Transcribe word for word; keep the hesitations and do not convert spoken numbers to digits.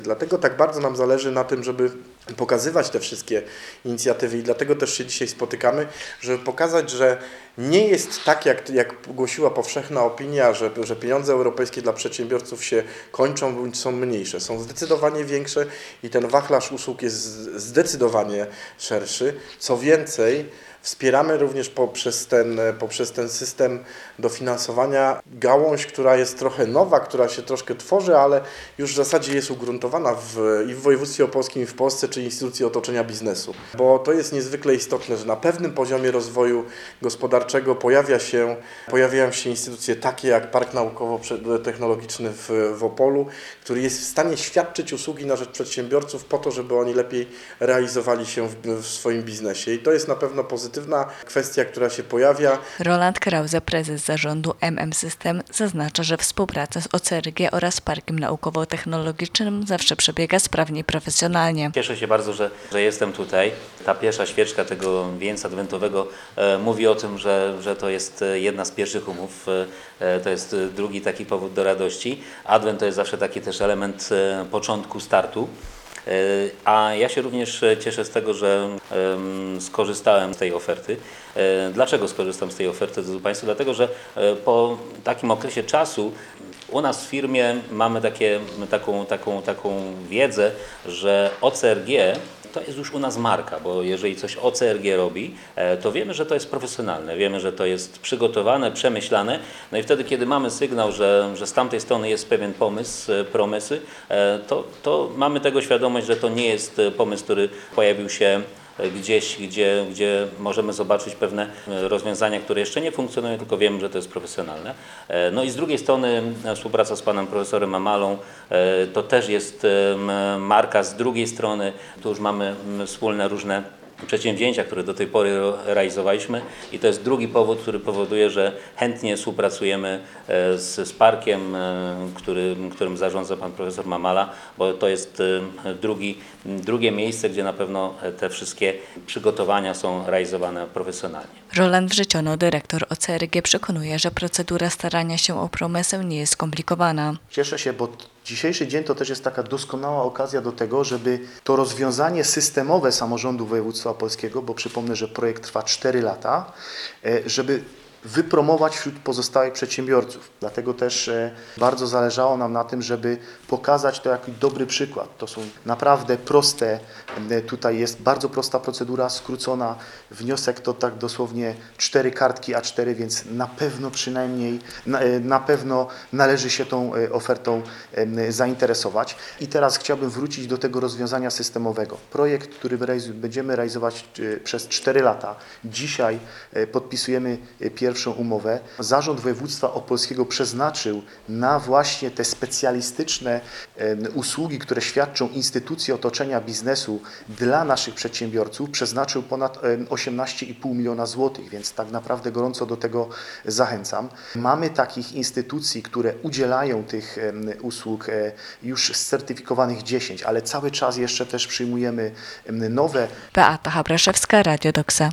Dlatego tak bardzo nam zależy na tym, żeby pokazywać te wszystkie inicjatywy i dlatego też się dzisiaj spotykamy, żeby pokazać, że nie jest tak, jak, jak głosiła powszechna opinia, że, że pieniądze europejskie dla przedsiębiorców się kończą bądź są mniejsze. Są zdecydowanie większe i ten wachlarz usług jest zdecydowanie szerszy. Co więcej, wspieramy również poprzez ten, poprzez ten system dofinansowania gałąź, która jest trochę nowa, która się troszkę tworzy, ale już w zasadzie jest ugruntowana w, i w województwie opolskim, i w Polsce, czyli instytucji otoczenia biznesu. Bo to jest niezwykle istotne, że na pewnym poziomie rozwoju gospodarczego pojawia się, pojawiają się instytucje takie jak Park Naukowo-Technologiczny w, w Opolu, który jest w stanie świadczyć usługi na rzecz przedsiębiorców po to, żeby oni lepiej realizowali się w, w swoim biznesie. I to jest na pewno pozytywna kwestia, która się pojawia. Roland Krause, prezes zarządu M M System, zaznacza, że współpraca z O C R G oraz Parkiem Naukowo-Technologicznym zawsze przebiega sprawnie i profesjonalnie. Cieszę się bardzo, że, że jestem tutaj. Ta pierwsza świeczka tego wieńca adwentowego e, mówi o tym, że, że to jest jedna z pierwszych umów. E, to jest drugi taki powód do radości. Adwent to jest zawsze taki też element e, początku, startu. A ja się również cieszę z tego, że skorzystałem z tej oferty. Dlaczego skorzystam z tej oferty, drodzy Państwo? Dlatego, że po takim okresie czasu u nas w firmie mamy takie, taką, taką, taką wiedzę, że O C R G to jest już u nas marka, bo jeżeli coś O C R G robi, to wiemy, że to jest profesjonalne, wiemy, że to jest przygotowane, przemyślane. No i wtedy, kiedy mamy sygnał, że, że z tamtej strony jest pewien pomysł, promysy, to, to mamy tego świadomość, że to nie jest pomysł, który pojawił się gdzieś, gdzie, gdzie możemy zobaczyć pewne rozwiązania, które jeszcze nie funkcjonują, tylko wiemy, że to jest profesjonalne. No i z drugiej strony współpraca z panem profesorem Mamalą to też jest marka z drugiej strony. Tu już mamy wspólne różne przedsięwzięcia, które do tej pory realizowaliśmy i to jest drugi powód, który powoduje, że chętnie współpracujemy z, z parkiem, który, którym zarządza pan profesor Mamala, bo to jest drugi, drugie miejsce, gdzie na pewno te wszystkie przygotowania są realizowane profesjonalnie. Roland Wrzeciono, dyrektor O C R G, przekonuje, że procedura starania się o promesę nie jest skomplikowana. Cieszę się, bo dzisiejszy dzień to też jest taka doskonała okazja do tego, żeby to rozwiązanie systemowe samorządu województwa opolskiego, bo przypomnę, że projekt trwa cztery lata, żeby wypromować wśród pozostałych przedsiębiorców. Dlatego też bardzo zależało nam na tym, żeby pokazać to jako dobry przykład. To są naprawdę proste, tutaj jest bardzo prosta procedura, skrócona. Wniosek to tak dosłownie cztery kartki A cztery, więc na pewno przynajmniej, na, na pewno należy się tą ofertą zainteresować. I teraz chciałbym wrócić do tego rozwiązania systemowego. Projekt, który będziemy realizować przez cztery lata. Dzisiaj podpisujemy pierwszy pierwszą umowę. Zarząd Województwa Opolskiego przeznaczył na właśnie te specjalistyczne usługi, które świadczą instytucje otoczenia biznesu dla naszych przedsiębiorców, przeznaczył ponad osiemnaście i pół miliona złotych, więc tak naprawdę gorąco do tego zachęcam. Mamy takich instytucji, które udzielają tych usług już scertyfikowanych dziesięć, ale cały czas jeszcze też przyjmujemy nowe. Beata Habraszewska, Radio Doksa.